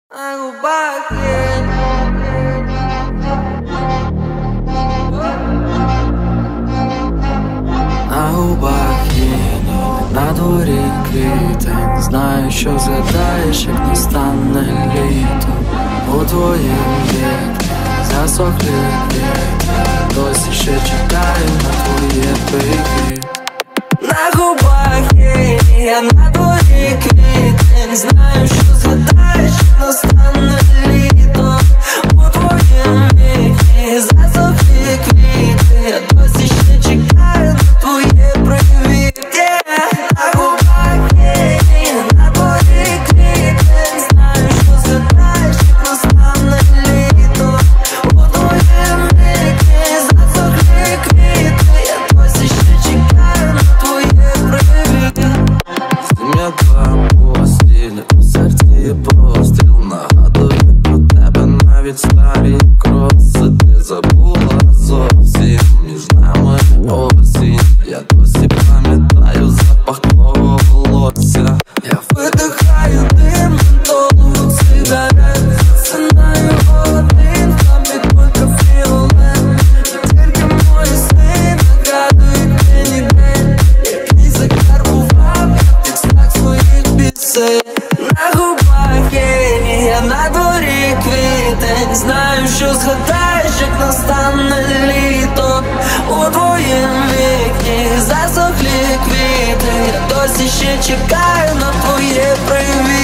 На губах є. На губах є, на дворі квітень. Знаю, що згадаєш, як настане літо. У твоїм вікні засохли квіти. Досі ще чекаю на твоє прикид. На губах є, я на дворі квітень. Знаю, що згадаєш, як настане літо. У твоїм вікні засохли квіти. Я досі ще чекаю на твоє привіт. На губах є, я на дворі квітень. Знаю, що згадаєш, як настане літо. У твоїм вікні засохли квіти. Я досі ще чекаю на твоє привіт. Зім'я твоя постіль, у серці простріл. Нагадує про тебе навіть старі кроси. Ти забула зовсім, між нами осінь. Я досі пам'ятаю запах твого волосся. Я видихаю дим ментолу сигарет. Засинаю один, там під ультрафіолет. Тільки мої сни нагадують мені день, який закарбував я під знак своїх пісень. На губах є, я на дворі квітень. Знаю, що згадаєш, як настане літо. У твоїм вікні засохлі квіти. Я досі ще чекаю на твоє привіт.